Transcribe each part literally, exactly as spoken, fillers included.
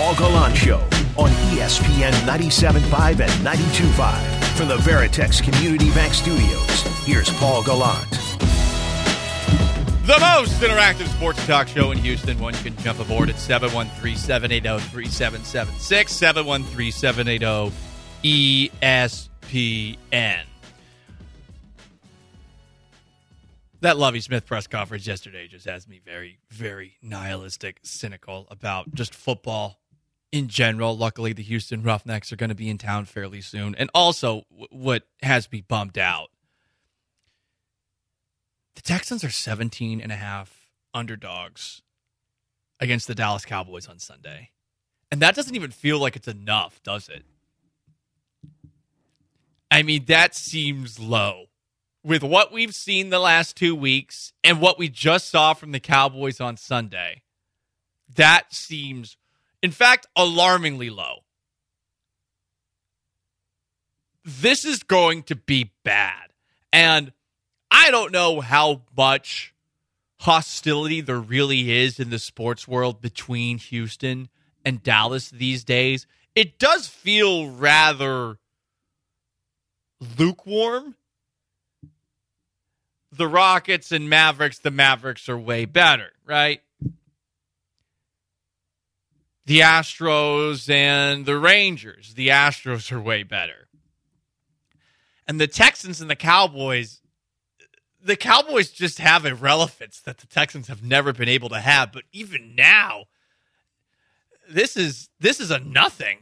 Paul Gallant Show on E S P N ninety-seven point five and ninety-two point five. From the Veritex Community Bank Studios, here's Paul Gallant. The most interactive sports talk show in Houston. One can jump aboard at seven one three, seven eight zero, three seven seven six, seven one three, seven eight zero, E S P N. That Lovie Smith press conference yesterday just has me very, very nihilistic, cynical about just football in general. Luckily, the Houston Roughnecks are going to be in town fairly soon. And also, w- what has me bummed out, the Texans are seventeen and a half underdogs against the Dallas Cowboys on Sunday. And that doesn't even feel like it's enough, does it? I mean, that seems low. With what we've seen the last two weeks and what we just saw from the Cowboys on Sunday, that seems, in fact, alarmingly low. This is going to be bad. And I don't know how much hostility there really is in the sports world between Houston and Dallas these days. It does feel rather lukewarm. The Rockets and Mavericks, the Mavericks are way better, right? The Astros and the Rangers, the Astros are way better. And the Texans and the Cowboys, the Cowboys just have a relevance that the Texans have never been able to have. But even now, this is this is a nothing.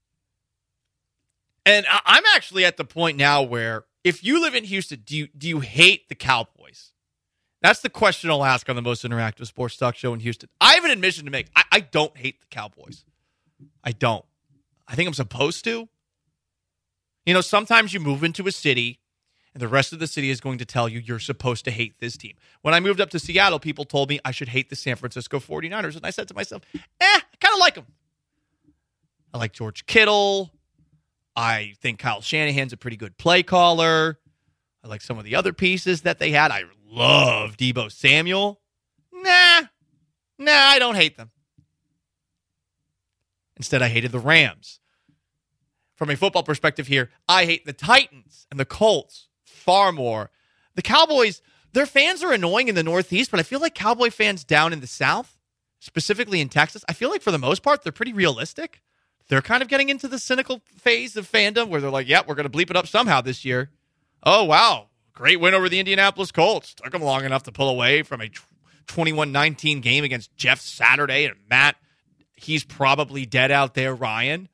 And I'm actually at the point now where if you live in Houston, do you do you hate the Cowboys? That's the question I'll ask on the most interactive sports talk show in Houston. I have an admission to make. I, I don't hate the Cowboys. I don't. I think I'm supposed to. You know, sometimes you move into a city and the rest of the city is going to tell you you're supposed to hate this team. When I moved up to Seattle, people told me I should hate the San Francisco forty-niners. And I said to myself, eh, I kind of like them. I like George Kittle. I think Kyle Shanahan's a pretty good play caller. I like some of the other pieces that they had. I love Deebo Samuel. Nah. Nah, I don't hate them. Instead, I hated the Rams. From a football perspective here, I hate the Titans and the Colts far more. The Cowboys, their fans are annoying in the Northeast, but I feel like Cowboy fans down in the South, specifically in Texas, I feel like for the most part, they're pretty realistic. They're kind of getting into the cynical phase of fandom where they're like, yep, we're going to bleep it up somehow this year. Oh, wow. Great win over the Indianapolis Colts. Took them long enough to pull away from a twenty-one nineteen game against Jeff Saturday and Matt. He's probably dead out there, Ryan.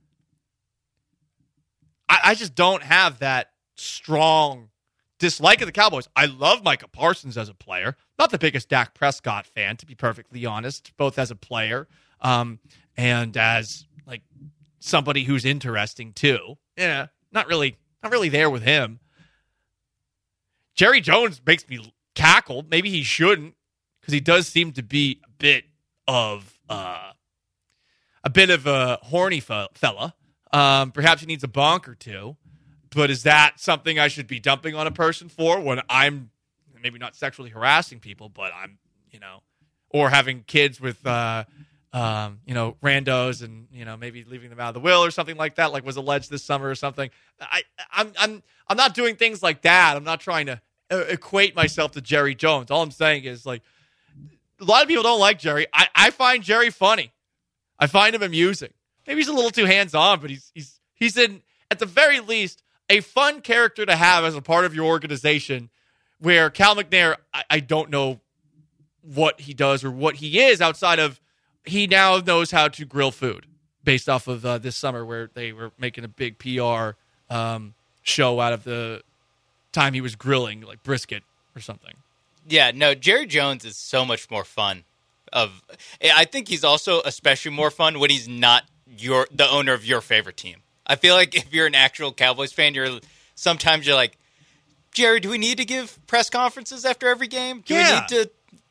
I, I just don't have that strong dislike of the Cowboys. I love Micah Parsons as a player. Not the biggest Dak Prescott fan, to be perfectly honest, both as a player um, and as like somebody who's interesting too. Yeah, not really, not really there with him. Jerry Jones makes me cackle. Maybe he shouldn't, because he does seem to be a bit of uh, a bit of a horny fe- fella. Um, perhaps he needs a bonk or two. But is that something I should be dumping on a person for when I'm maybe not sexually harassing people, but I'm, you know, or having kids with, uh, um, you know, randos and, you know, maybe leaving them out of the will or something like that, like was alleged this summer or something. I, I'm, I'm, I'm not doing things like that. I'm not trying to uh, equate myself to Jerry Jones. All I'm saying is, like, a lot of people don't like Jerry. I, I find Jerry funny. I find him amusing. Maybe he's a little too hands-on, but he's he's he's in, at the very least, a fun character to have as a part of your organization, where Cal McNair, I, I don't know what he does or what he is outside of he now knows how to grill food based off of uh, this summer where they were making a big P R um, show out of the time he was grilling, like brisket or something. Yeah, no, Jerry Jones is so much more fun. Of, I think he's also especially more fun when he's not your the owner of your favorite team. I feel like if you're an actual Cowboys fan, you're sometimes you're like, Jerry, do we need to give press conferences after every game? Do yeah. we need to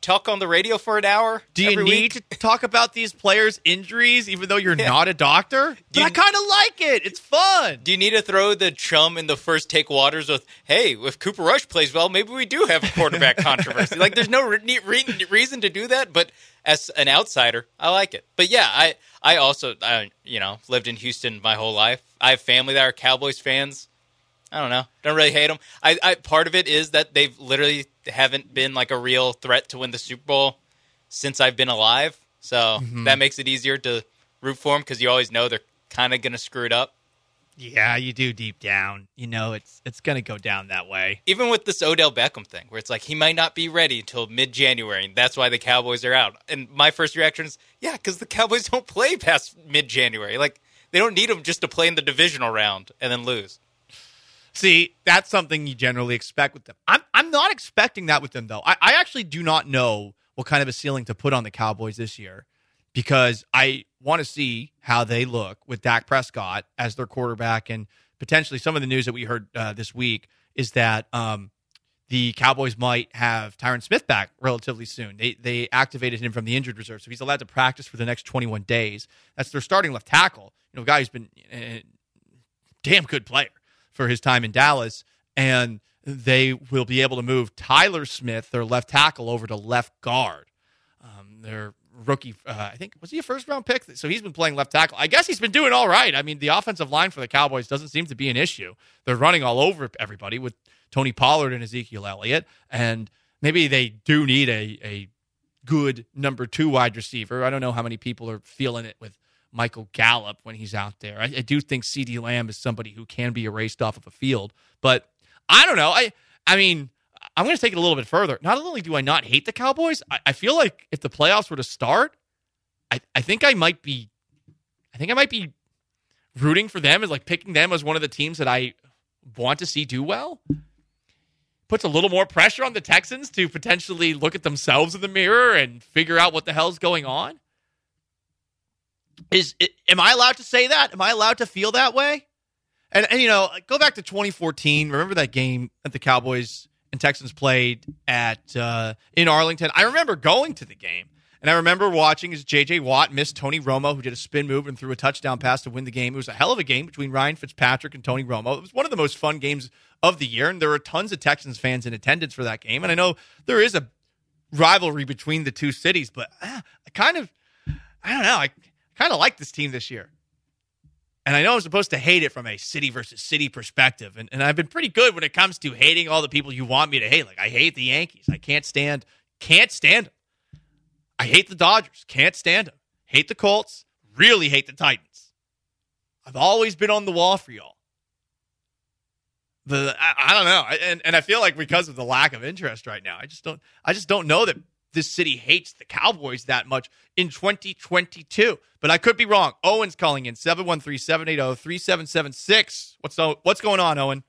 talk on the radio for an hour? Do you need week? to talk about these players' injuries, even though you're Yeah. not a doctor? But you- I kind of like it. It's fun. Do you need to throw the chum in the first take waters with, hey, if Cooper Rush plays well, maybe we do have a quarterback controversy? Like, there's no re- re- reason to do that, but as an outsider, I like it. But yeah, I, I also, I, you know, lived in Houston my whole life. I have family that are Cowboys fans. I don't know. Don't really hate them. I, I part of it is that they've literally haven't been like a real threat to win the Super Bowl since I've been alive. So mm-hmm. that makes it easier to root for them because you always know they're kind of going to screw it up. Yeah, you do deep down. You know it's it's going to go down that way. Even with this Odell Beckham thing, where it's like he might not be ready until mid-January, and that's why the Cowboys are out. And my first reaction is, yeah, because the Cowboys don't play past mid-January. Like, they don't need them just to play in the divisional round and then lose. See, that's something you generally expect with them. I'm I'm not expecting that with them, though. I, I actually do not know what kind of a ceiling to put on the Cowboys this year because I want to see how they look with Dak Prescott as their quarterback. And potentially some of the news that we heard uh, this week is that um, the Cowboys might have Tyron Smith back relatively soon. They they activated him from the injured reserve, so he's allowed to practice for the next twenty-one days. That's their starting left tackle, you know, a guy who's been a damn good player for his time in Dallas, and they will be able to move Tyler Smith, their left tackle, over to left guard. Um, their rookie, uh, I think, was he a first-round pick? So he's been playing left tackle. I guess he's been doing all right. I mean, the offensive line for the Cowboys doesn't seem to be an issue. They're running all over everybody with Tony Pollard and Ezekiel Elliott, and maybe they do need a, a good number two wide receiver. I don't know how many people are feeling it with Michael Gallup when he's out there. I, I do think CeeDee Lamb is somebody who can be erased off of a field, but I don't know. I I mean, I'm going to take it a little bit further. Not only do I not hate the Cowboys, I, I feel like if the playoffs were to start, I, I think I might be, I think I might be rooting for them as like picking them as one of the teams that I want to see do well. Puts a little more pressure on the Texans to potentially look at themselves in the mirror and figure out what the hell's going on. Is it, am I allowed to say that? Am I allowed to feel that way? And, and, you know, go back to twenty fourteen. Remember that game that the Cowboys and Texans played at uh, in Arlington? I remember going to the game, and I remember watching as J J. Watt missed Tony Romo, who did a spin move and threw a touchdown pass to win the game. It was a hell of a game between Ryan Fitzpatrick and Tony Romo. It was one of the most fun games of the year, and there were tons of Texans fans in attendance for that game. And I know there is a rivalry between the two cities, but uh, I kind of, I don't know, I kind of like this team this year. And I know I'm supposed to hate it from a city versus city perspective. And, and I've been pretty good when it comes to hating all the people you want me to hate. Like, I hate the Yankees. I can't stand, can't stand them. I hate the Dodgers. Can't stand them. Hate the Colts. Really hate the Titans. I've always been on the wall for y'all. The I, I don't know. And, and I feel like because of the lack of interest right now, I just don't, I just don't know that this city hates the Cowboys that much in twenty twenty-two. But I could be wrong. Owen's calling in, seven one three, seven eight zero, three seven seven six. What's what's going on, Owen?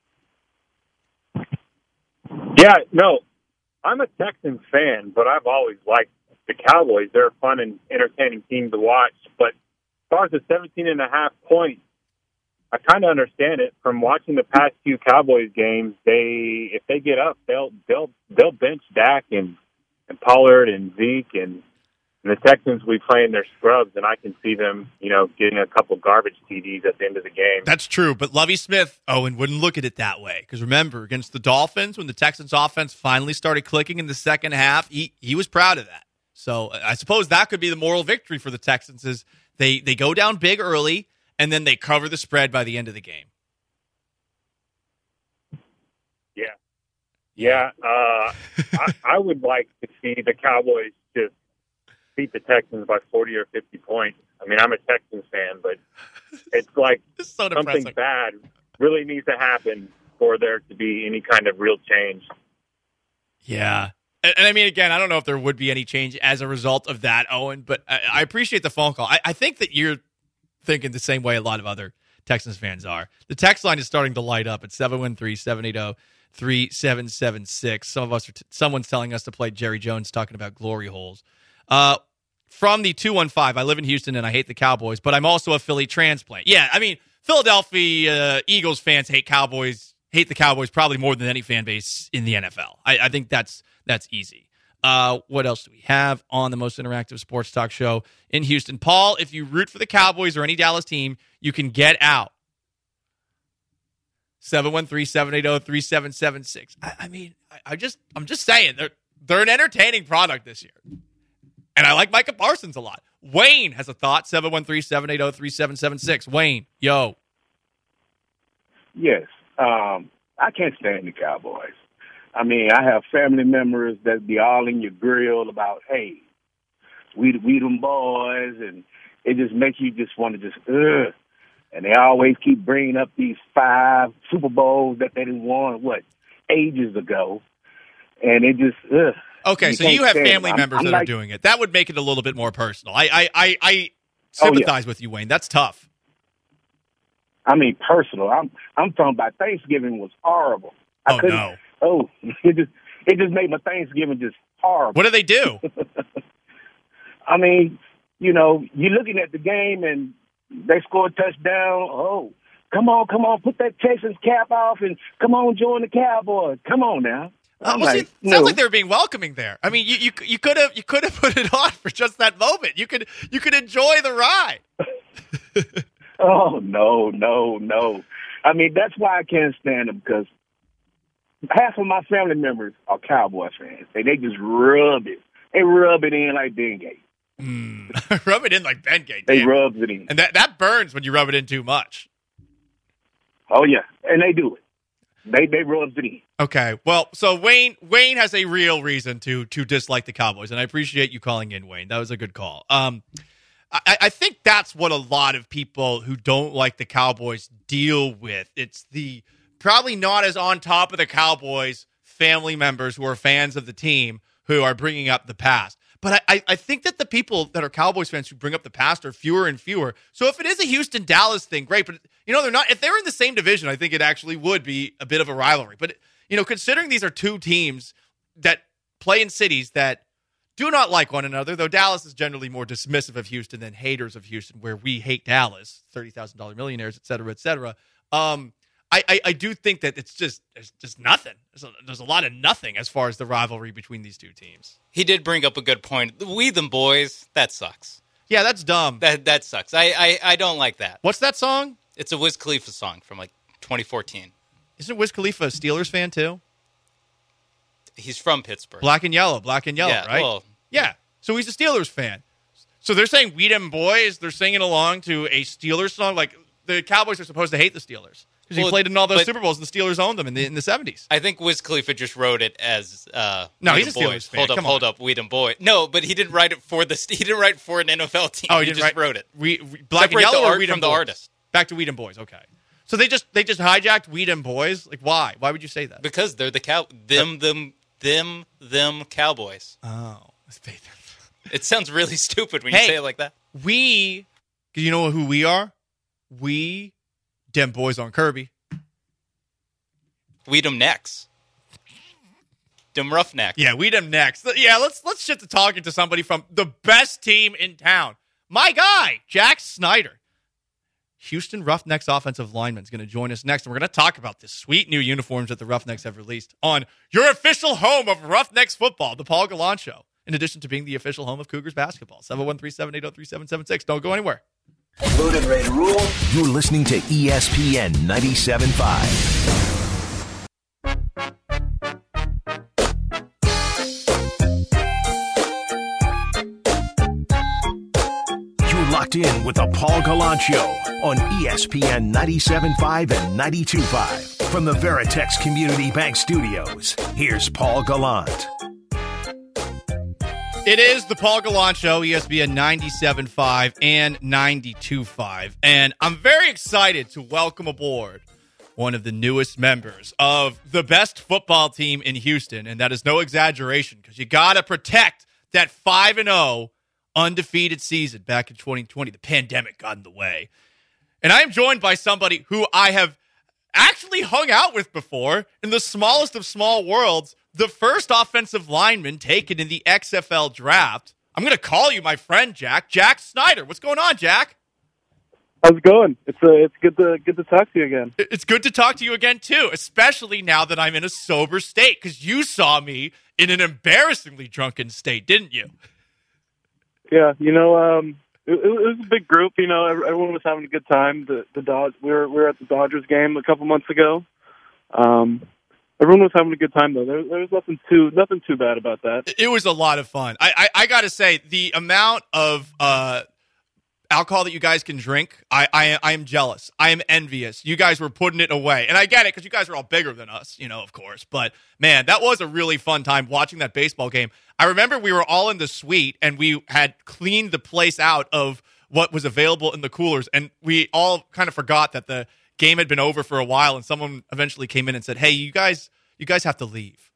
Yeah, no, I'm a Texans fan, but I've always liked the Cowboys. They're a fun and entertaining team to watch. But as far as the seventeen and a half points, I kind of understand it. From watching the past few Cowboys games, they if they get up, they'll they'll they'll bench Dak and and Pollard and Zeke and, and the Texans will be playing their scrubs, and I can see them, you know, getting a couple garbage T Ds at the end of the game. That's true, but Lovie Smith, Owen, wouldn't look at it that way. Because remember, against the Dolphins, when the Texans offense finally started clicking in the second half, he, he was proud of that. So I suppose that could be the moral victory for the Texans is they, they go down big early, and then they cover the spread by the end of the game. Yeah. Yeah, uh, I, I would like to see the Cowboys just beat the Texans by forty or fifty points. I mean, I'm a Texans fan, but it's like it's so something bad really needs to happen for there to be any kind of real change. Yeah. And, and I mean, again, I don't know if there would be any change as a result of that, Owen, but I, I appreciate the phone call. I, I think that you're thinking the same way a lot of other Texans fans are. The text line is starting to light up at seven one three, seven eight zero, three seven seven six. Some of us are t- someone's telling us to play Jerry Jones talking about glory holes. Uh, from the two one five, I live in Houston and I hate the Cowboys, but I'm also a Philly transplant. Yeah, I mean, Philadelphia uh, Eagles fans hate Cowboys, hate the Cowboys probably more than any fan base in the N F L. I, I think that's that's easy. Uh, what else do we have on the most interactive sports talk show in Houston? Paul, if you root for the Cowboys or any Dallas team, you can get out. seven one three, seven eight zero, three seven seven six. I, I mean, I, I just, I'm just saying, they're, they're an entertaining product this year. And I like Micah Parsons a lot. Wayne has a thought, seven one three, seven eight zero, three seven seven six. Wayne, yo. Yes. Um, I can't stand the Cowboys. I mean, I have family members that be all in your grill about, hey, we we them boys, and it just makes you just want to just, ugh. And they always keep bringing up these five Super Bowls that they didn't won, what, ages ago. And it just, ugh. Okay, you so you have family I'm, members I'm that like, are doing it. That would make it a little bit more personal. I I, I, I sympathize oh, yeah. with you, Wayne. That's tough. I mean, personal. I'm I'm talking about Thanksgiving was horrible. I Oh, couldn't, no. Oh, it just it just made my Thanksgiving just horrible. What do they do? I mean, you know, you're looking at the game and they score a touchdown. Oh, come on, come on, put that Texans cap off and come on, join the Cowboys. Come on now. Uh, I'm well, see, like, it no. sounds like they were being welcoming there. I mean, you you you could have you could have put it on for just that moment. You could you could enjoy the ride. Oh no, no, no. I mean, that's why I can't stand them, because half of my family members are Cowboy fans. They they just rub it. They rub it in like Bengay. Mm. Rub it in like Bengay. They damn. rubs it in. And that, that burns when you rub it in too much. Oh yeah, and they do it. They they rubs it in. Okay, well, so Wayne Wayne has a real reason to to dislike the Cowboys, and I appreciate you calling in, Wayne. That was a good call. Um, I, I think that's what a lot of people who don't like the Cowboys deal with. It's the probably not as on top of the Cowboys family members who are fans of the team who are bringing up the past. But I, I think that the people that are Cowboys fans who bring up the past are fewer and fewer. So if it is a Houston-Dallas thing, great. But, you know, they're not. If they're in the same division, I think it actually would be a bit of a rivalry. But, you know, considering these are two teams that play in cities that do not like one another, though Dallas is generally more dismissive of Houston than haters of Houston, where we hate Dallas, thirty thousand dollars millionaires, et cetera, et cetera. Um, I, I, I do think that it's just it's just nothing. There's a, there's a lot of nothing as far as the rivalry between these two teams. He did bring up a good point. We them boys, that sucks. Yeah, that's dumb. That that sucks. I, I, I don't like that. What's that song? It's a Wiz Khalifa song from like twenty fourteen. Isn't Wiz Khalifa a Steelers fan too? He's from Pittsburgh. Black and yellow, black and yellow, yeah, right? Well, yeah. So he's a Steelers fan. So they're saying we them boys. They're singing along to a Steelers song. Like the Cowboys are supposed to hate the Steelers. Because well, he played in all those but, Super Bowls, and the Steelers owned them in the in the seventies. I think Wiz Khalifa just wrote it as uh, no, we he's a them Steelers boys. fan. Hold up, Come hold on. up, we them boy. No, but he didn't write it for the. He didn't write for an N F L team. Oh, he, he just write, wrote it. We, we black Separate and yellow the or art Weed from and the boys? artist. Back to Weed and Boys. Okay. So they just they just hijacked Weed and Boys. Like why? Why would you say that? Because they're the cow. Them them them them Cowboys. Oh, It sounds really stupid when hey, you say it like that. We, you know who we are? We, dem boys on Kirby. We them necks. Them roughnecks. Yeah, we them next. Yeah, let's let's shift to talking to somebody from the best team in town. My guy, Jack Snyder. Houston Roughnecks offensive lineman is going to join us next, and we're going to talk about the sweet new uniforms that the Roughnecks have released on your official home of Roughnecks football, the Paul Gallant Show, in addition to being the official home of Cougars basketball. seven one three, seven eight zero, three seven seven six. Don't go anywhere. Loaded, ready to rule. You're listening to E S P N ninety-seven point five. Locked in with the Paul Gallant Show on E S P N ninety-seven point five and ninety-two point five. From the Veritex Community Bank Studios, here's Paul Gallant. It is the Paul Gallant Show, E S P N ninety-seven point five and ninety-two point five. And I'm very excited to welcome aboard one of the newest members of the best football team in Houston. And that is no exaggeration, because you got to protect that five and oh undefeated season back in twenty twenty. The pandemic got in the way. And I am joined by somebody who I have actually hung out with before in the smallest of small worlds, the first offensive lineman taken in the X F L draft. I'm going to call you my friend, Jack. Jack Snyder. What's going on, Jack? How's it going? It's uh, it's good to good to talk to you again. It's good to talk to you again, too, especially now that I'm in a sober state, because you saw me in an embarrassingly drunken state, didn't you? Yeah, you know, um, it, it was a big group. You know, everyone was having a good time. The the Dodge, we were we were at the Dodgers game a couple months ago. Um, everyone was having a good time though. There, there was nothing too nothing too bad about that. It was a lot of fun. I I, I got to say the amount of uh, alcohol that you guys can drink, I, I I am jealous. I am envious. You guys were putting it away, and I get it because you guys are all bigger than us, you know, of course. But man, that was a really fun time watching that baseball game. I remember we were all in the suite, and we had cleaned the place out of what was available in the coolers, and we all kind of forgot that the game had been over for a while, and someone eventually came in and said, "Hey, you guys, you guys have to leave."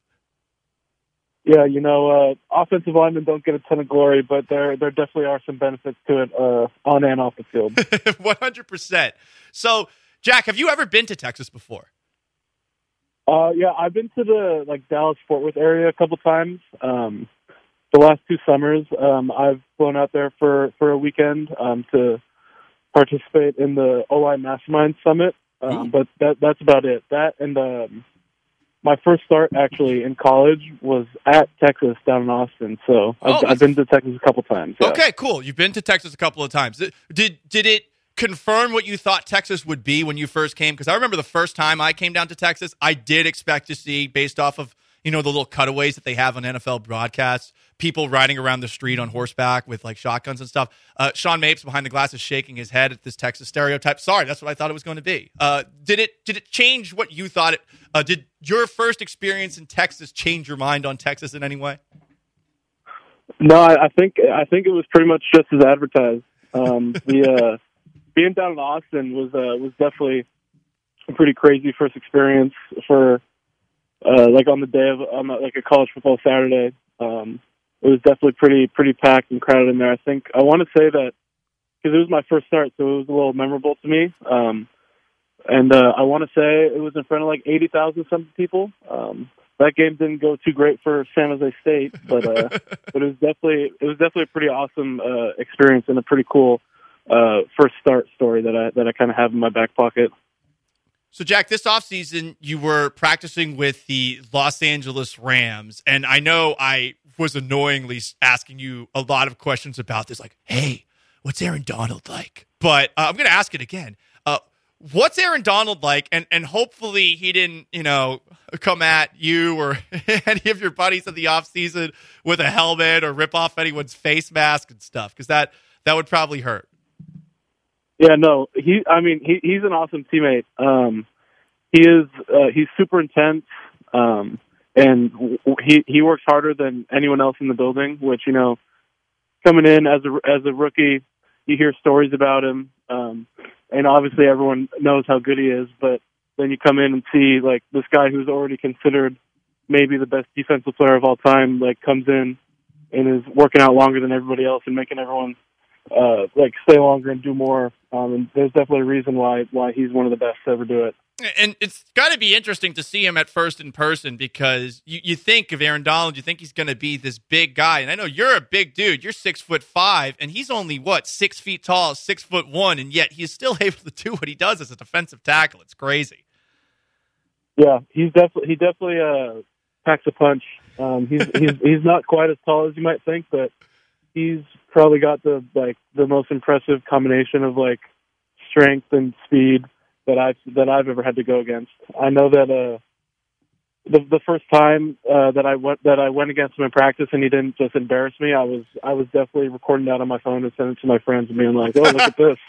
Yeah, you know, uh, offensive linemen don't get a ton of glory, but there there definitely are some benefits to it uh, on and off the field. one hundred percent. So, Jack, have you ever been to Texas before? Uh, yeah, I've been to the like Dallas-Fort Worth area a couple times. Um, the last two summers, um, I've flown out there for, for a weekend um, to participate in the O-Line Mastermind Summit, um, but that that's about it. That and um, my first start actually in college was at Texas down in Austin, so I've, oh, I've been to Texas a couple times. Yeah. Okay, cool. You've been to Texas a couple of times. Did did it confirm what you thought Texas would be when you first came? Because I remember the first time I came down to Texas, I did expect to see, based off of, you know, the little cutaways that they have on N F L broadcasts, people riding around the street on horseback with like shotguns and stuff. Uh, Sean Mapes behind the glass is shaking his head at this Texas stereotype. Sorry, that's what I thought it was going to be. Uh, did it did it change what you thought it? Uh, did your first experience in Texas change your mind on Texas in any way? No, I, I think I think it was pretty much just as advertised. Um, the uh, being down in Austin was uh, was definitely a pretty crazy first experience for uh, like on the day of on like a college football Saturday. Um, it was definitely pretty pretty packed and crowded in there. I think I want to say that because it was my first start, so it was a little memorable to me. Um, and uh, I want to say it was in front of like eighty thousand something people. Um, that game didn't go too great for San Jose State, but uh, but it was definitely it was definitely a pretty awesome uh, experience and a pretty cool uh, first start story that I that I kind of have in my back pocket. So, Jack, this offseason, you were practicing with the Los Angeles Rams, and I know I was annoyingly asking you a lot of questions about this, like, hey, what's Aaron Donald like? But uh, I'm going to ask it again. Uh, what's Aaron Donald like? And and hopefully he didn't, you know, come at you or any of your buddies in the offseason with a helmet or rip off anyone's face mask and stuff, because that, that would probably hurt. Yeah, no, he. I mean, he, he's an awesome teammate. Um, he is. Uh, he's super intense, um, and w- he he works harder than anyone else in the building. Which, you know, coming in as a as a rookie, you hear stories about him, um, and obviously everyone knows how good he is. But then you come in and see like this guy who's already considered maybe the best defensive player of all time, like comes in and is working out longer than everybody else and making everyone. Uh, like stay longer and do more. Um, and there's definitely a reason why why he's one of the best to ever do it. And it's got to be interesting to see him at first in person, because you, you think of Aaron Donald, you think he's going to be this big guy. And I know you're a big dude. You're six foot five, and he's only, what, six feet tall, six foot one, and yet he's still able to do what he does as a defensive tackle. It's crazy. Yeah, he's definitely he definitely uh, packs a punch. Um, he's he's he's not quite as tall as you might think, but he's probably got the like the most impressive combination of like strength and speed that I've that I've ever had to go against. I know that uh, the the first time uh, that I went that I went against him in practice and he didn't just embarrass me, I was I was definitely recording that on my phone and sending it to my friends and being like, "Oh, look at this."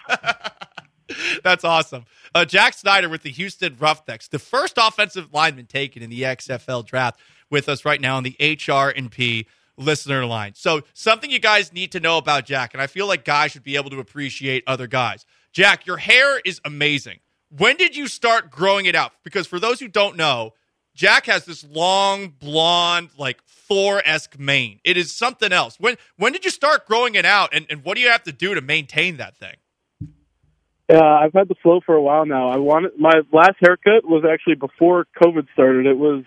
That's awesome. Uh, Jack Snyder with the Houston Roughnecks, the first offensive lineman taken in the X F L draft, with us right now on the H R and P listener line. So something you guys need to know about Jack, and I feel like guys should be able to appreciate other guys. Jack, your hair is amazing. When did you start growing it out? Because for those who don't know, Jack has this long, blonde, like Thor-esque mane. It is something else. When when did you start growing it out, and, and what do you have to do to maintain that thing? Yeah, I've had the flow for a while now. I wanted my last haircut was actually before COVID started. It was,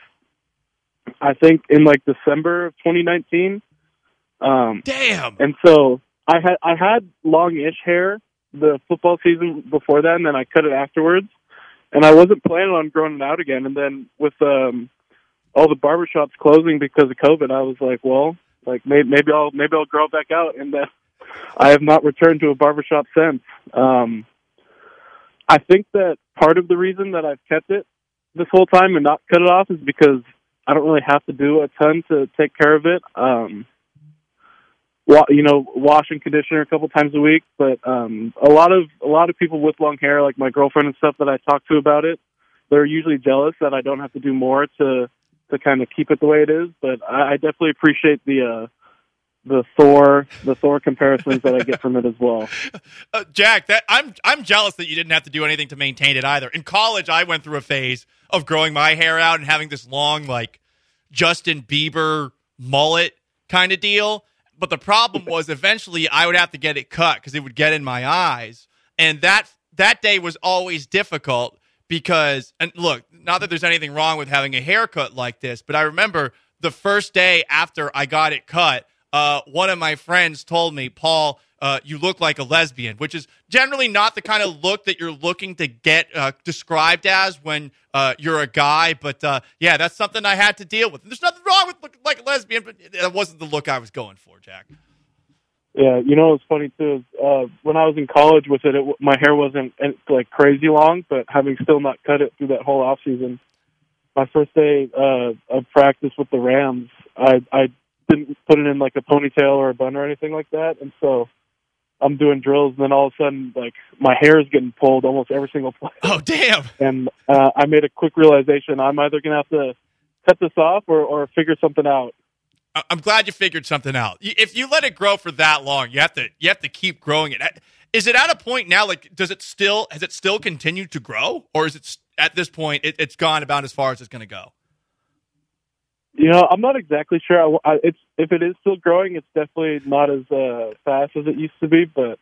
I think, in like December of twenty nineteen. Um, Damn. And so I had I had long-ish hair the football season before that, and then I cut it afterwards. And I wasn't planning on growing it out again. And then with um, all the barbershops closing because of COVID, I was like, well, like maybe, maybe I'll maybe I'll grow it back out, and uh, I have not returned to a barbershop since. Um, I think that part of the reason that I've kept it this whole time and not cut it off is because I don't really have to do a ton to take care of it. Um, wa- you know, wash and conditioner a couple times a week, but um, a lot of a lot of people with long hair, like my girlfriend and stuff that I talk to about it, they're usually jealous that I don't have to do more to to kind of keep it the way it is. But I, I definitely appreciate the uh, the Thor the Thor comparisons that I get from it as well. Uh, Jack, that I'm I'm jealous that you didn't have to do anything to maintain it either. In college, I went through a phase of growing my hair out and having this long, like, Justin Bieber mullet kind of deal. But the problem was eventually I would have to get it cut because it would get in my eyes. And that that day was always difficult because, and look, not that there's anything wrong with having a haircut like this, but I remember the first day after I got it cut, uh, one of my friends told me, Paul, Uh, you look like a lesbian, which is generally not the kind of look that you're looking to get uh, described as when uh, you're a guy. But, uh, yeah, that's something I had to deal with. There's nothing wrong with looking like a lesbian, but that wasn't the look I was going for, Jack. Yeah, you know what's funny, too, is uh, when I was in college with it, it, my hair wasn't, like, crazy long, but having still not cut it through that whole off season, my first day uh, of practice with the Rams, I, I didn't put it in, like, a ponytail or a bun or anything like that, and so I'm doing drills, and then all of a sudden, like, my hair is getting pulled almost every single play. Oh, damn. And uh, I made a quick realization. I'm either going to have to cut this off or, or figure something out. I'm glad you figured something out. If you let it grow for that long, you have to you have to keep growing it. Is it at a point now, like, does it still, has it still continued to grow? Or is it, at this point, it, it's gone about as far as it's going to go? You know, I'm not exactly sure. I, I, it's if it is still growing, it's definitely not as uh, fast as it used to be, but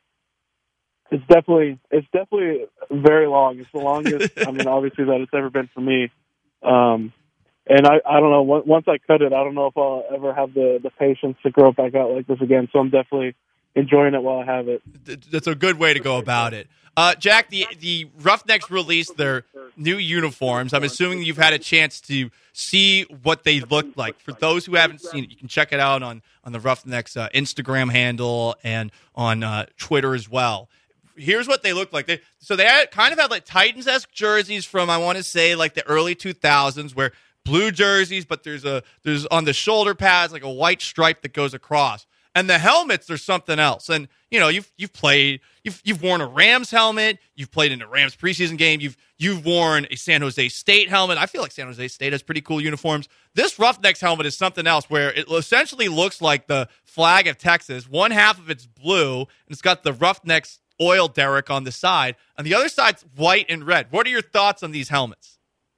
it's definitely it's definitely very long. It's the longest, I mean, obviously, that it's ever been for me. Um, and I, I don't know, once I cut it, I don't know if I'll ever have the, the patience to grow it back out like this again, so I'm definitely enjoying it while I have it. That's a good way to go about it. Uh, Jack, the, the Roughnecks released their new uniforms. I'm assuming you've had a chance to see what they look like. For those who haven't seen it, you can check it out on, on the Roughnecks uh, Instagram handle and on uh, Twitter as well. Here's what they look like. They, so they had, kind of had like Titans-esque jerseys from, I want to say, like the early two thousands, where blue jerseys, but there's a there's on the shoulder pads like a white stripe that goes across. And the helmets are something else. And, you know, you've you've played, you've you've worn a Rams helmet, you've played in a Rams preseason game, you've you've worn a San Jose State helmet. I feel like San Jose State has pretty cool uniforms. This Roughnecks helmet is something else, where it essentially looks like the flag of Texas. One half of it's blue, and it's got the Roughnecks oil derrick on the side. And the other side's white and red. What are your thoughts on these helmets?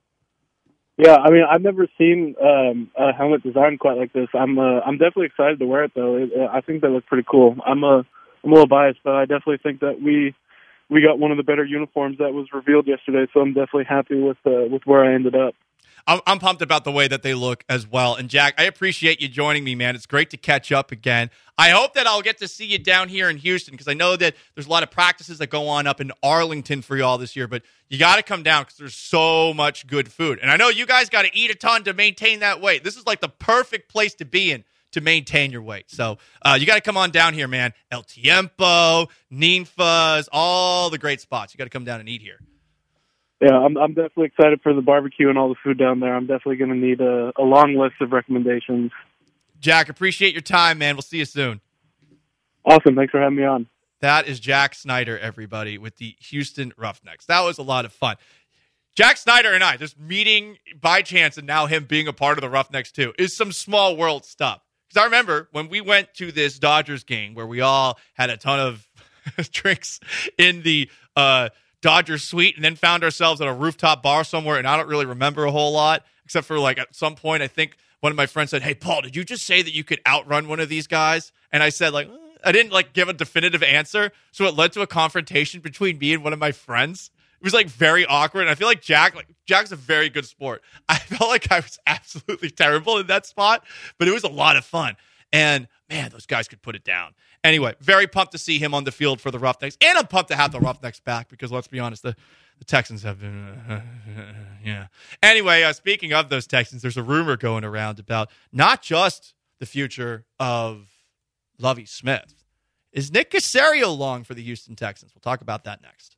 Yeah, I mean, I've never seen um, a helmet designed quite like this. I'm uh, I'm definitely excited to wear it, though. It, I think they look pretty cool. I'm a I'm a little biased, but I definitely think that we we got one of the better uniforms that was revealed yesterday. So I'm definitely happy with uh, with where I ended up. I'm, I'm pumped about the way that they look as well. And Jack, I appreciate you joining me, man. It's great to catch up again. I hope that I'll get to see you down here in Houston, because I know that there's a lot of practices that go on up in Arlington for you all this year, but you got to come down because there's so much good food. And I know you guys got to eat a ton to maintain that weight. This is like the perfect place to be in to maintain your weight. So uh, you got to come on down here, man. El Tiempo, Ninfa's, all the great spots. You got to come down and eat here. Yeah, I'm I'm definitely excited for the barbecue and all the food down there. I'm definitely going to need a, a long list of recommendations. Jack, appreciate your time, man. We'll see you soon. Awesome. Thanks for having me on. That is Jack Snyder, everybody, with the Houston Roughnecks. That was a lot of fun. Jack Snyder and I, just meeting by chance, and now him being a part of the Roughnecks too, is some small world stuff. Because I remember when we went to this Dodgers game where we all had a ton of drinks in the uh, Dodgers suite, and then found ourselves at a rooftop bar somewhere, and I don't really remember a whole lot, except for like at some point I think one of my friends said, "Hey, Paul, did you just say that you could outrun one of these guys?" And I said, like, I didn't like give a definitive answer, so it led to a confrontation between me and one of my friends. It was like very awkward, and I feel like Jack, like Jack's a very good sport. I felt like I was absolutely terrible in that spot, but it was a lot of fun. And, man, those guys could put it down. Anyway, very pumped to see him on the field for the Roughnecks. And I'm pumped to have the Roughnecks back because, let's be honest, the, the Texans have been, uh, yeah. Anyway, uh, speaking of those Texans, there's a rumor going around about not just the future of Lovie Smith. Is Nick Caserio long for the Houston Texans? We'll talk about that next.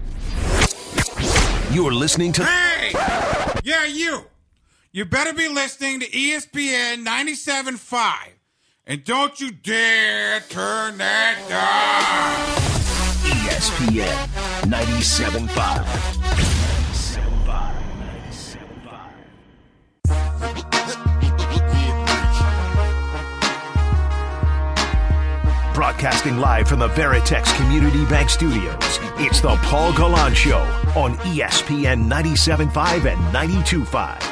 You're listening to... Hey! Yeah, you! You better be listening to E S P N ninety-seven point five. And don't you dare turn that down! E S P N ninety-seven point five. ninety-seven point five. ninety-seven point five. Broadcasting live from the Veritex Community Bank Studios, it's the Paul Gallant Show on E S P N ninety-seven point five and ninety-two point five.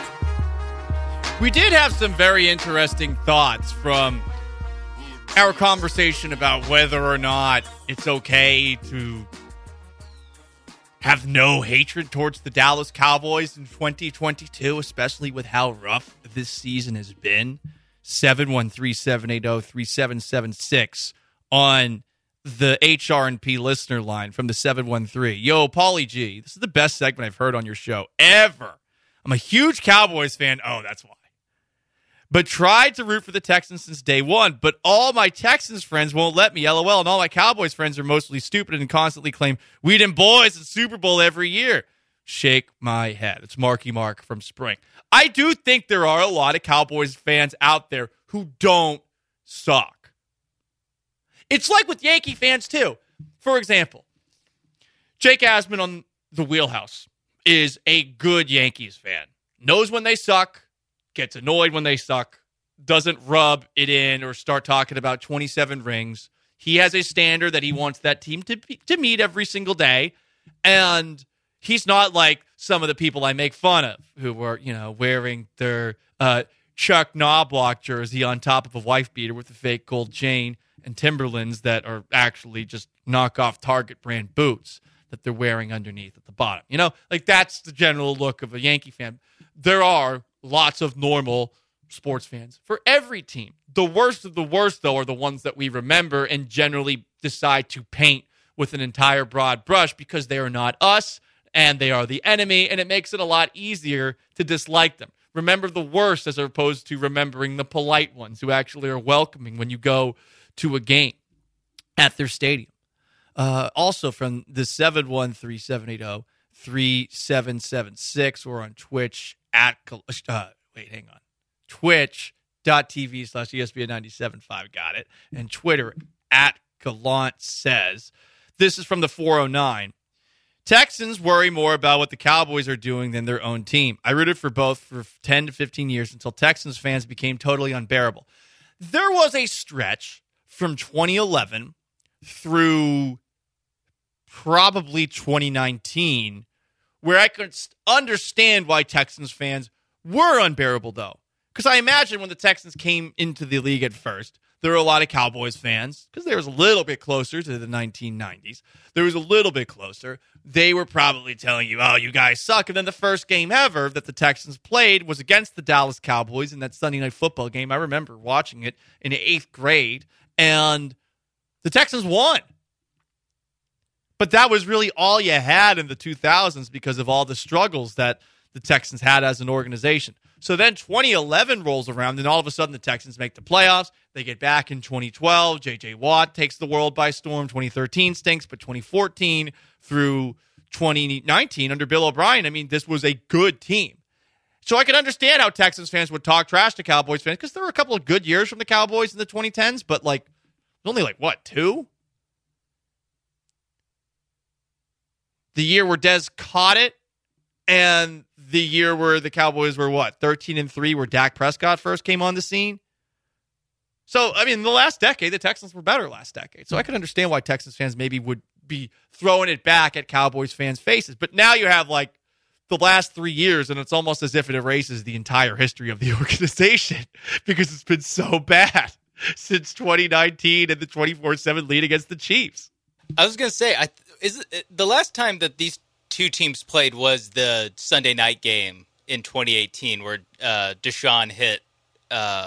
We did have some very interesting thoughts from our conversation about whether or not it's okay to have no hatred towards the Dallas Cowboys in twenty twenty-two, especially with how rough this season has been. seven one three, seven eight zero, three seven seven six on the H R and P listener line from the seven one three. Yo, Paulie G, this is the best segment I've heard on your show ever. I'm a huge Cowboys fan. Oh, that's why. But tried to root for the Texans since day one, but all my Texans friends won't let me, LOL, and all my Cowboys friends are mostly stupid and constantly claim, we them boys at Super Bowl every year. Shake my head. It's Marky Mark from Spring. I do think there are a lot of Cowboys fans out there who don't suck. It's like with Yankee fans, too. For example, Jake Asman on The Wheelhouse is a good Yankees fan. Knows when they suck. Gets annoyed when they suck, doesn't rub it in or start talking about twenty-seven rings. He has a standard that he wants that team to be, to meet every single day, and he's not like some of the people I make fun of who were, you know, wearing their uh, Chuck Knobloch jersey on top of a wife beater with a fake gold chain and Timberlands that are actually just knockoff Target brand boots that they're wearing underneath at the bottom. You know, like that's the general look of a Yankee fan. There are lots of normal sports fans for every team. The worst of the worst, though, are the ones that we remember and generally decide to paint with an entire broad brush because they are not us and they are the enemy, and it makes it a lot easier to dislike them. Remember the worst as opposed to remembering the polite ones who actually are welcoming when you go to a game at their stadium. Uh, also from the seven one three, seven eight zero, three seven seven six or on Twitch at, uh, wait, hang on, twitch.tv slash ESPN ninety-seven point five, got it, and Twitter at Gallant says, this is from the four oh nine, Texans worry more about what the Cowboys are doing than their own team. I rooted for both for ten to fifteen years until Texans fans became totally unbearable. There was a stretch from twenty eleven through probably twenty nineteen where I could understand why Texans fans were unbearable, though. Because I imagine when the Texans came into the league at first, there were a lot of Cowboys fans, because they was a little bit closer to the nineteen nineties. There was a little bit closer. They were probably telling you, oh, you guys suck. And then the first game ever that the Texans played was against the Dallas Cowboys in that Sunday Night Football game. I remember watching it in eighth grade, and the Texans won. But that was really all you had in the two thousands because of all the struggles that the Texans had as an organization. So then twenty eleven rolls around, and all of a sudden the Texans make the playoffs. They get back in twenty twelve. J J. Watt takes the world by storm. twenty thirteen stinks, but twenty fourteen through twenty nineteen under Bill O'Brien, I mean, this was a good team. So I can understand how Texans fans would talk trash to Cowboys fans because there were a couple of good years from the Cowboys in the twenty tens, but like only like, what, two? The year where Dez caught it, and the year where the Cowboys were, what, thirteen and three, where Dak Prescott first came on the scene? So, I mean, the last decade, the Texans were better last decade. So I can understand why Texans fans maybe would be throwing it back at Cowboys fans' faces. But now you have, like, the last three years, and it's almost as if it erases the entire history of the organization because it's been so bad since twenty nineteen and the twenty-four seven lead against the Chiefs. I was going to say, I is it, the last time that these two teams played was the Sunday night game in twenty eighteen where uh, Deshaun hit uh,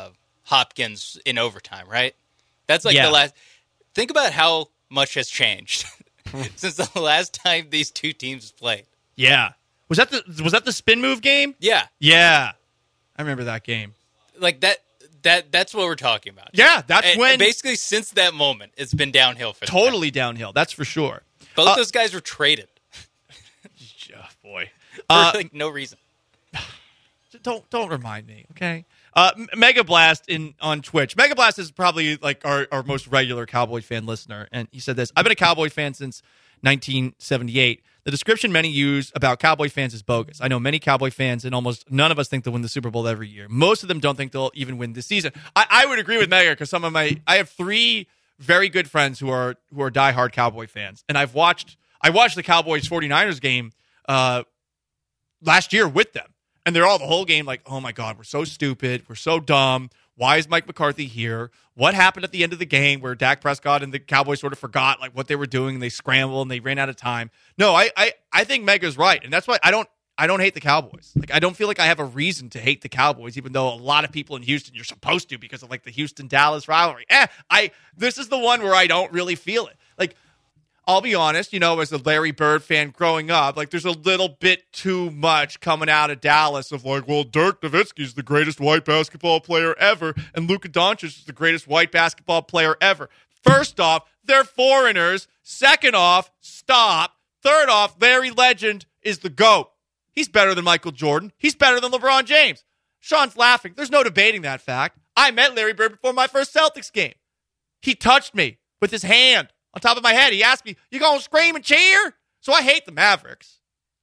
Hopkins in overtime, right? That's like Yeah. the last. Think about how much has changed since the last time these two teams played. Yeah. Was that the was that the spin move game? Yeah, Yeah. I remember that game. like that. That that's what we're talking about. Yeah, that's And- when and basically since that moment, it's been downhill for them. totally downhill. That's for sure. Both Uh, those guys were traded oh, boy. for Uh, like no reason. don't don't remind me, okay? Uh, M- Mega Blast in on Twitch. Mega Blast is probably like our, our most regular Cowboy fan listener, and he said this: I've been a Cowboy fan since nineteen seventy-eight. The description many use about Cowboy fans is bogus. I know many Cowboy fans, and almost none of us think they'll win the Super Bowl every year. Most of them don't think they'll even win this season. I, I would agree with Mega because some of my I have three very good friends who are who are diehard Cowboy fans, and I've watched I watched the Cowboys 49ers game uh, last year with them. And they're all the whole game like, oh, my God, we're so stupid. We're so dumb. Why is Mike McCarthy here? What happened at the end of the game where Dak Prescott and the Cowboys sort of forgot like what they were doing and they scrambled and they ran out of time? No, I I, I think Mega's right. And that's why I don't I don't hate the Cowboys. Like, I don't feel like I have a reason to hate the Cowboys, even though a lot of people in Houston, you're supposed to because of like the Houston-Dallas rivalry. Eh, I this is the one where I don't really feel it. Like, I'll be honest, you know, as a Larry Bird fan growing up, like there's a little bit too much coming out of Dallas of like, well, Dirk Nowitzki's the greatest white basketball player ever, and Luka Doncic is the greatest white basketball player ever. First off, they're foreigners. Second off, stop. Third off, Larry Legend is the GOAT. He's better than Michael Jordan. He's better than LeBron James. Sean's laughing. There's no debating that fact. I met Larry Bird before my first Celtics game. He touched me with his hand on top of my head. He asked me, you gonna scream and cheer? So I hate the Mavericks.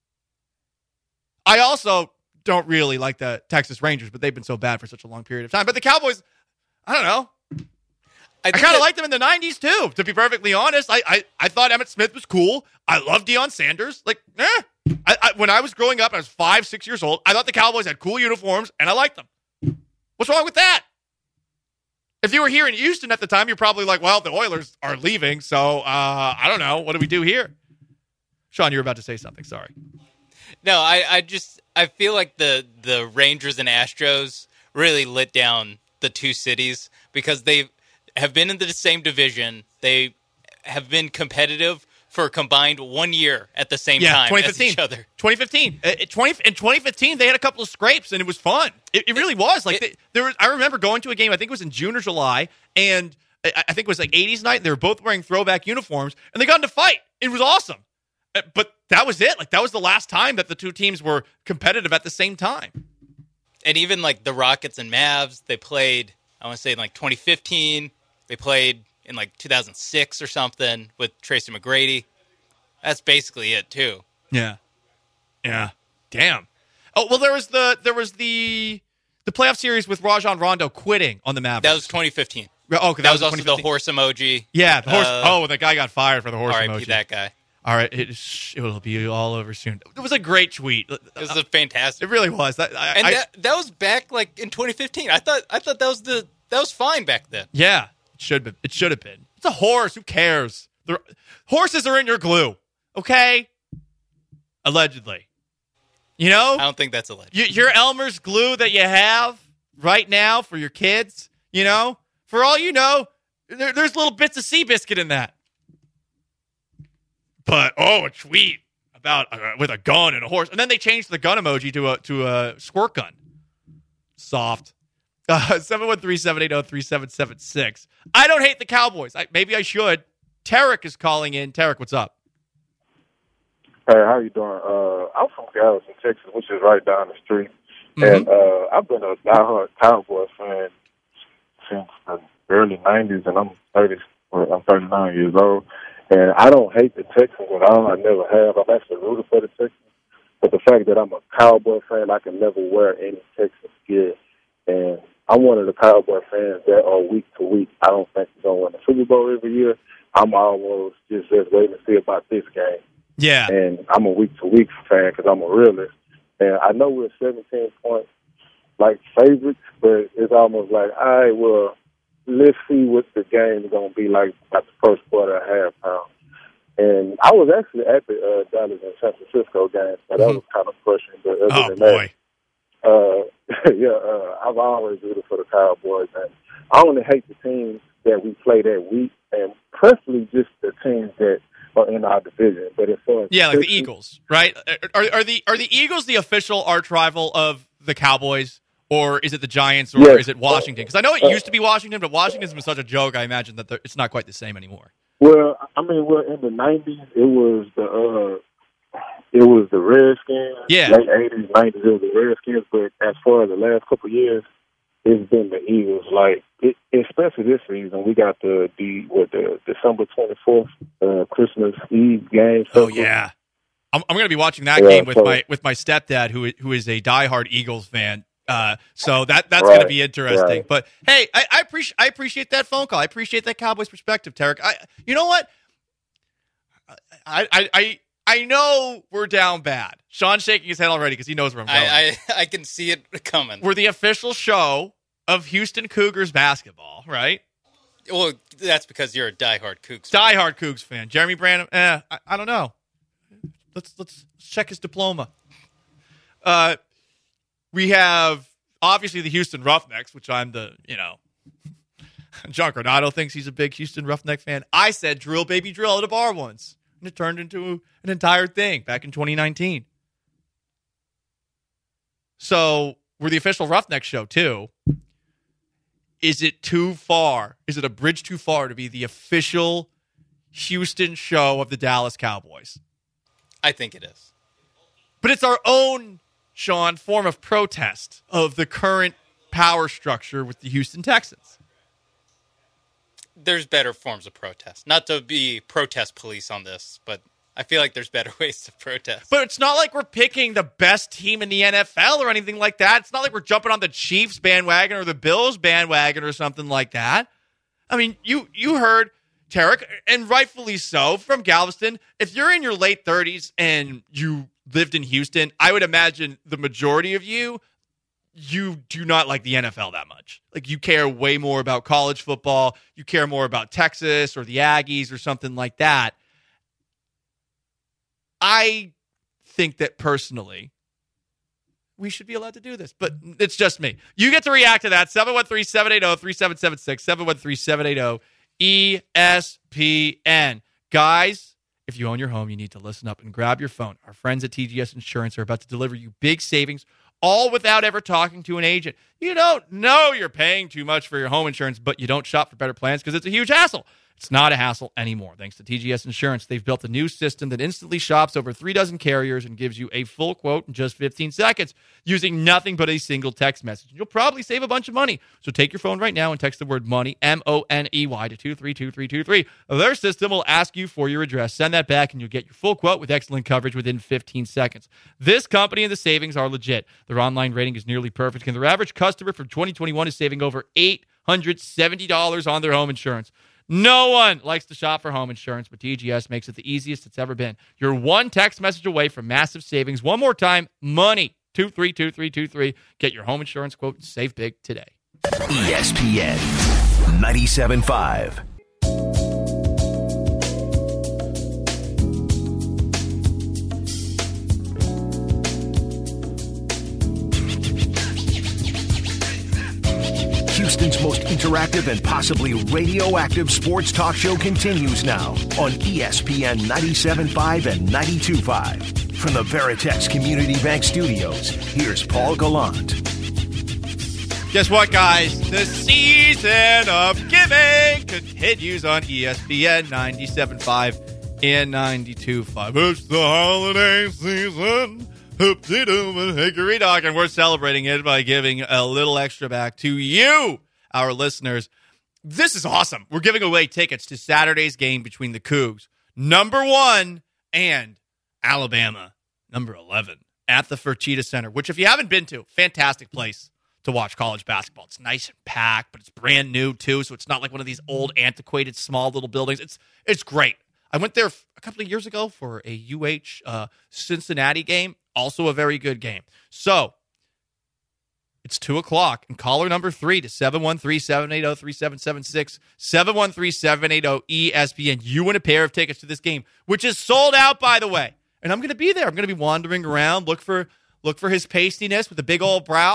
I also don't really like the Texas Rangers, but they've been so bad for such a long period of time. But the Cowboys, I don't know. I, I kind of liked them in the nineties, too, to be perfectly honest. I, I, I thought Emmitt Smith was cool. I love Deion Sanders. Like, eh. I, I, when I was growing up, I was five, six years old, I thought the Cowboys had cool uniforms, and I liked them. What's wrong with that? If you were here in Houston at the time, you're probably like, well, the Oilers are leaving, so uh, I don't know. What do we do here? Sean, you were about to say something. Sorry. No, I, I just I feel like the, the Rangers and Astros really lit down the two cities because they have been in the same division. They have been competitive for a combined one year at the same yeah, time twenty as fifteen. each other. twenty fifteen. Uh, twenty, in twenty fifteen, they had a couple of scrapes, and it was fun. It, it really was. Like it, they, there was. I remember going to a game, I think it was in June or July, and I, I think it was like eighties night, and they were both wearing throwback uniforms, and they got into a fight. It was awesome. Uh, But that was it. Like, that was the last time that the two teams were competitive at the same time. And even like the Rockets and Mavs, they played, I want to say in like twenty fifteen, they played in like two thousand six or something with Tracy McGrady. That's basically it too. Yeah. Yeah. Damn. Oh, well, there was the there was the the playoff series with Rajon Rondo quitting on the Mavericks. That was twenty fifteen. Oh, okay, that, that was, was also the horse emoji. Yeah, the horse. Uh, oh, the guy got fired for the horse R I P emoji. that guy. All right, it, it will be all over soon. It was a great tweet. It was a fantastic. It really was. That, I, and I, that that was back like in twenty fifteen. I thought I thought that was the that was fine back then. Yeah, it should have. It should have been. It's a horse. Who cares? They're, horses are in your glue. Okay. Allegedly. You know? I don't think that's alleged. You, your Elmer's glue that you have right now for your kids, you know? For all you know, there, there's little bits of Seabiscuit in that. But, oh, a tweet about uh, with a gun and a horse. And then they changed the gun emoji to a to a squirt gun. Soft. Uh, seven one three, seven eight zero, three seven seven six. I don't hate the Cowboys. I, maybe I should. Tarek is calling in. Tarek, what's up? Hey, how you doing? Uh, I'm from Galveston, Texas, which is right down the street. Mm-hmm. And uh, I've been a diehard Cowboys fan since the early nineties, and I'm thirty. I'm thirty-nine years old. And I don't hate the Texans at all. I never have. I'm actually rooting for the Texans. But the fact that I'm a Cowboy fan, I can never wear any Texans gear. And I'm one of the Cowboy fans that are week to week. I don't think we're going to win the Super Bowl every year. I'm almost just, just waiting to see about this game. Yeah. And I'm a week-to-week fan because I'm a realist. And I know we're seventeen points, like, favorites, but it's almost like, all right, well, let's see what the game is going to be like at the first quarter and halftime. And I was actually at the uh, Dallas and San Francisco game, so that mm-hmm. was kind of crushing. But other oh, than boy. that, uh, yeah, uh, I've always rooted for the Cowboys, and I only hate the teams that we play that week, and preferably just the teams that are in our division. But as far as yeah, like the Eagles, right? Are, are the are the Eagles the official arch rival of the Cowboys, or is it the Giants, or yes. is it Washington? Because I know it used to be Washington, but Washington's been such a joke. I imagine that it's not quite the same anymore. Well, I mean, well, in the nineties, it was the uh, it was the Redskins. Yeah. Late eighties, nineties, it was the Redskins. But as far as the last couple of years, it's been the Eagles. Like, it, especially this season, we got the the what the December twenty fourth uh, Christmas Eve game. Oh yeah, I'm, I'm going to be watching that yeah, game with so, my with my stepdad, who who is a diehard Eagles fan. Uh, so that that's right, going to be interesting. Right. But hey, I, I appreciate I appreciate that phone call. I appreciate that Cowboys perspective, Tarek. I you know what? I I I, I know we're down bad. Sean's shaking his head already because he knows where I'm going. I, I I can see it coming. We're the official show of Houston Cougars basketball, right? Well, that's because you're a diehard Cougs fan. Diehard Cougs fan. Jeremy Branham, eh, I, I don't know. Let's let's check his diploma. Uh, we have obviously the Houston Roughnecks, which I'm the, you know, John Granado thinks he's a big Houston Roughneck fan. I said drill, baby, drill at a bar once, and it turned into an entire thing back in twenty nineteen. So we're the official Roughneck show, too. Is it too far? Is it a bridge too far to be the official Houston show of the Dallas Cowboys? I think it is. But it's our own, Sean, form of protest of the current power structure with the Houston Texans. There's better forms of protest. Not to be protest police on this, but I feel like there's better ways to protest. But it's not like we're picking the best team in the N F L or anything like that. It's not like we're jumping on the Chiefs bandwagon or the Bills bandwagon or something like that. I mean, you you heard Tarek, and rightfully so, from Galveston. If you're in your late thirties and you lived in Houston, I would imagine the majority of you, you do not like the N F L that much. Like, you care way more about college football. You care more about Texas or the Aggies or something like that. I think that personally, we should be allowed to do this, but it's just me. You get to react to that. seven one three, seven eight zero, three seven seven six, seven one three, seven eight zero, E S P N. Guys, if you own your home, you need to listen up and grab your phone. Our friends at T G S Insurance are about to deliver you big savings, all without ever talking to an agent. You don't know you're paying too much for your home insurance, but you don't shop for better plans because it's a huge hassle. It's not a hassle anymore. Thanks to T G S Insurance, they've built a new system that instantly shops over three dozen carriers and gives you a full quote in just fifteen seconds using nothing but a single text message. You'll probably save a bunch of money. So take your phone right now and text the word money, M O N E Y, to two three two three two three. Their system will ask you for your address. Send that back and you'll get your full quote with excellent coverage within fifteen seconds. This company and the savings are legit. Their online rating is nearly perfect, and their average customer from twenty twenty-one is saving over eight hundred seventy dollars on their home insurance. No one likes to shop for home insurance, but T G S makes it the easiest it's ever been. You're one text message away from massive savings. One more time, money, two three two three two three. Get your home insurance quote and save big today. E S P N ninety-seven point five. Houston's most interactive and possibly radioactive sports talk show continues now on E S P N ninety-seven point five and ninety-two point five. From the Veritex Community Bank Studios, here's Paul Gallant. Guess what, guys? The season of giving continues on E S P N ninety-seven point five and ninety-two point five. It's the holiday season. Hoop-de-doo and hickory dock, and we're celebrating it by giving a little extra back to you, our listeners. This is awesome. We're giving away tickets to Saturday's game between the Cougs, number one, and Alabama, number eleven, at the Fertitta Center, which, if you haven't been to, fantastic place to watch college basketball. It's nice and packed, but it's brand new, too, so it's not like one of these old, antiquated, small little buildings. It's it's great. I went there a couple of years ago for a U H uh, Cincinnati game. Also a very good game. So, it's two o'clock, and caller number three to seven one three, seven eight zero, three seven seven six, seven one three, seven eight zero, E S P N. You win a pair of tickets to this game, which is sold out, by the way. And I'm going to be there. I'm going to be wandering around, look for look for his pastiness with the big old brows.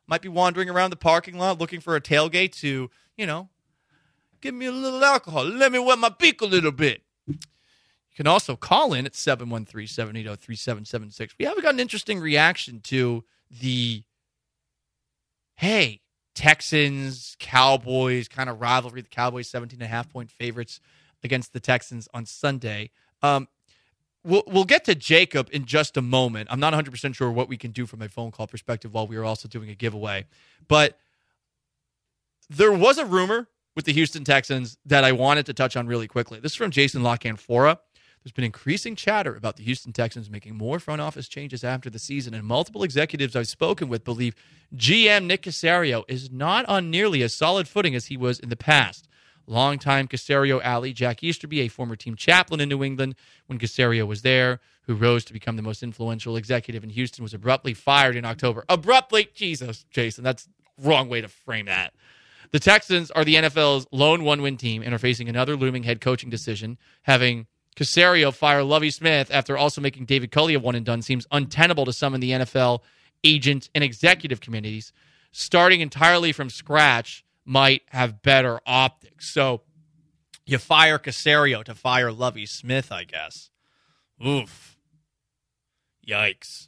might be wandering around the parking lot looking for a tailgate to, you know, give me a little alcohol. Let me wet my beak a little bit. You can also call in at seven one three, seven eight zero, three seven seven six. We haven't got an interesting reaction to the, hey, Texans, Cowboys kind of rivalry. The Cowboys seventeen and a half point favorites against the Texans on Sunday. Um, we'll, we'll get to Jacob in just a moment. I'm not one hundred percent sure what we can do from a phone call perspective while we are also doing a giveaway. But there was a rumor with the Houston Texans that I wanted to touch on really quickly. This is from Jason LaCanfora. There's been increasing chatter about the Houston Texans making more front office changes after the season, and multiple executives I've spoken with believe G M Nick Caserio is not on nearly as solid footing as he was in the past. Longtime Caserio ally Jack Easterby, a former team chaplain in New England when Caserio was there, who rose to become the most influential executive in Houston, was abruptly fired in October. Abruptly? Jesus, Jason, that's the wrong way to frame that. The Texans are the N F L's lone one-win team and are facing another looming head coaching decision. Having Caserio fire Lovie Smith after also making David Culley a one-and-done seems untenable to some in the N F L agent and executive committees. Starting entirely from scratch might have better optics. So you fire Caserio to fire Lovie Smith, I guess. Oof. Yikes.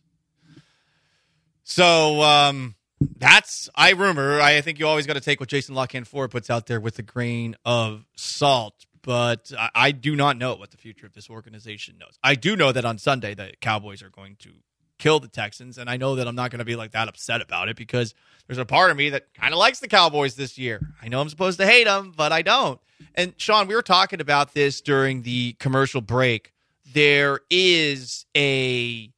So um, that's, I rumor, I think you always got to take what Jason LaCanfora puts out there with a grain of salt. But I, I do not know what the future of this organization knows. I do know that on Sunday the Cowboys are going to kill the Texans, and I know that I'm not going to be like that upset about it because there's a part of me that kind of likes the Cowboys this year. I know I'm supposed to hate them, but I don't. And Sean, we were talking about this during the commercial break. There is a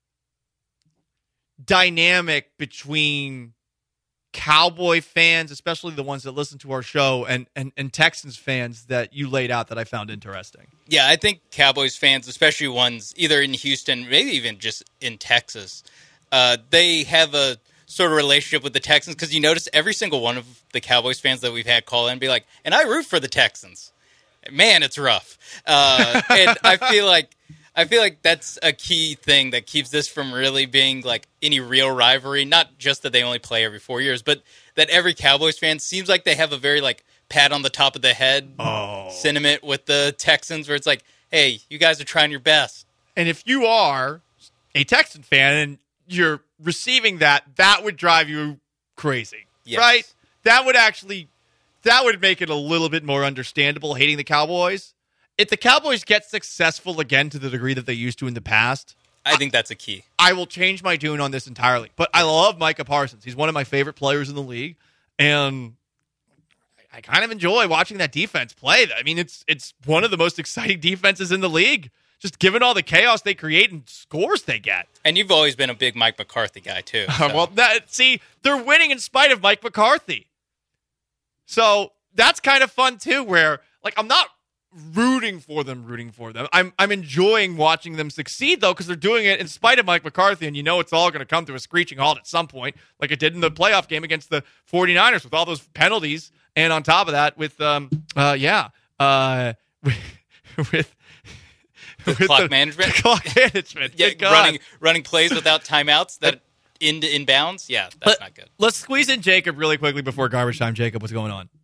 dynamic between Cowboy fans, especially the ones that listen to our show, and, and, and Texans fans that you laid out that I found interesting. Yeah, I think Cowboys fans, especially ones either in Houston, maybe even just in Texas, uh, they have a sort of relationship with the Texans because you notice every single one of the Cowboys fans that we've had call in be like, and I root for the Texans. Man, it's rough. Uh, and I feel like I feel like that's a key thing that keeps this from really being like any real rivalry. Not just that they only play every four years, but that every Cowboys fan seems like they have a very like pat on the top of the head oh. sentiment with the Texans where it's like, hey, you guys are trying your best. And if you are a Texan fan and you're receiving that, that would drive you crazy, yes. right? That would actually, that would make it a little bit more understandable, hating the Cowboys. If the Cowboys get successful again to the degree that they used to in the past, I think that's a key. I will change my tune on this entirely. But I love Micah Parsons. He's one of my favorite players in the league, and I kind of enjoy watching that defense play. I mean, it's it's one of the most exciting defenses in the league, just given all the chaos they create and scores they get. And you've always been a big Mike McCarthy guy, too. So. well, that, see, they're winning in spite of Mike McCarthy. So that's kind of fun, too, where, like, I'm not rooting for them, rooting for them. I'm I'm enjoying watching them succeed, though, because they're doing it in spite of Mike McCarthy, and you know it's all going to come to a screeching halt at some point, like it did in the playoff game against the 49ers with all those penalties, and on top of that, with, um, uh, yeah, uh, with, with, with with clock the, management? The clock management. Yeah, Good God. running, running plays without timeouts that into inbounds? Yeah, that's Let, not good. Let's squeeze in Jacob really quickly before garbage time. Jacob, what's going on?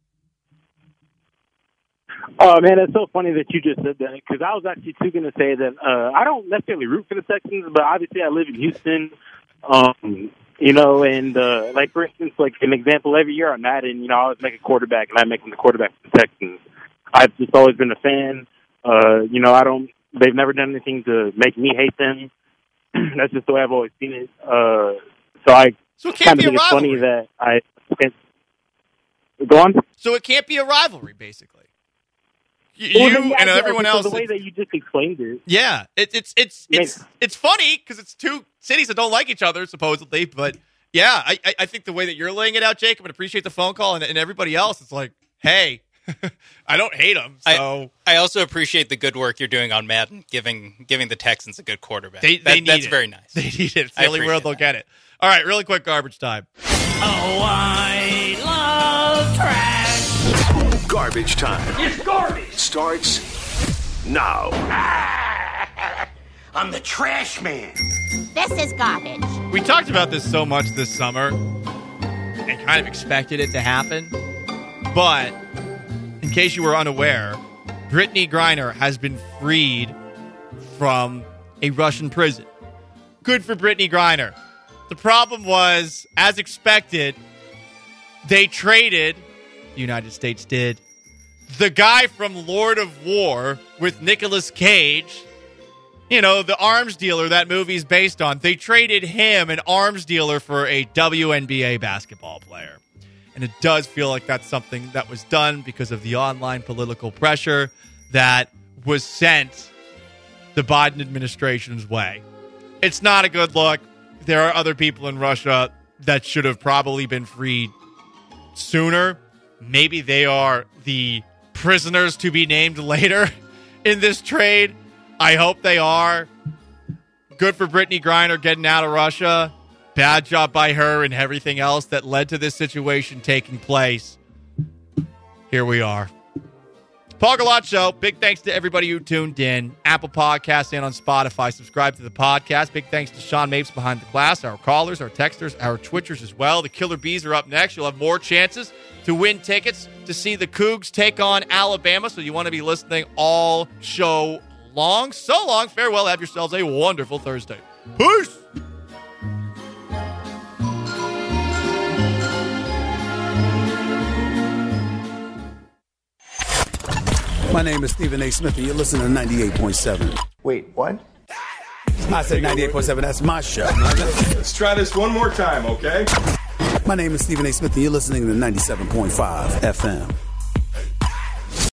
Oh, man, it's so funny that you just said that because I was actually, too, going to say that uh, I don't necessarily root for the Texans, but obviously I live in Houston, um, you know, and, uh, like, for instance, like an example, every year on Madden, you know, I always make a quarterback, and I make him the quarterback for the Texans. I've just always been a fan. Uh, you know, I don't, they've never done anything to make me hate them. That's just the way I've always seen it. Uh, so I so it can't kind be of think a it's funny rivalry. that I, go on? So it can't be a rivalry, basically. You Well, then, yeah, and yeah, everyone so else. the way that you just explained it. Yeah, it, it's it's it's Makes- it's funny because it's two cities that don't like each other supposedly, but yeah, I I think the way that you're laying it out, Jacob, and appreciate the phone call, and, and everybody else, it's like, hey, I don't hate them. So I, I also appreciate the good work you're doing on Madden, giving giving the Texans a good quarterback. they, That- they need that's it. very nice. They need it. It's the I only world appreciate they'll that. get it. All right, really quick garbage time. Oh, I love trash. Garbage time. It's garbage. Starts now. I'm the trash man. This is garbage. We talked about this so much this summer. and kind of expected it to happen. But in case you were unaware, Brittany Griner has been freed from a Russian prison. Good for Brittany Griner. The problem was, as expected, they traded, the United States did, the guy from Lord of War with Nicolas Cage, you know, the arms dealer that movie's based on. They traded him, an arms dealer, for a W N B A basketball player. And it does feel like that's something that was done because of the online political pressure that was sent the Biden administration's way. It's not a good look. There are other people in Russia that should have probably been freed sooner. Maybe they are the prisoners to be named later in this trade. I hope they are. Good for Brittany Griner getting out of Russia. Bad job by her and everything else that led to this situation taking place. Here we are. Paul Gallant Show. Big thanks to everybody who tuned in. Apple Podcasts and on Spotify. Subscribe to the podcast. Big thanks to Sean Mapes behind the glass, our callers, our texters, our Twitchers as well. The Killer Bees are up next. You'll have more chances to win tickets to see the Cougs take on Alabama. So you want to be listening all show long. So long. Farewell. Have yourselves a wonderful Thursday. Peace. My name is Stephen A. Smith, and you're listening to ninety-eight point seven. Wait, what? I said ninety-eight point seven. That's my show. Let's try this one more time, okay? My name is Stephen A. Smith, and you're listening to ninety-seven point five F M.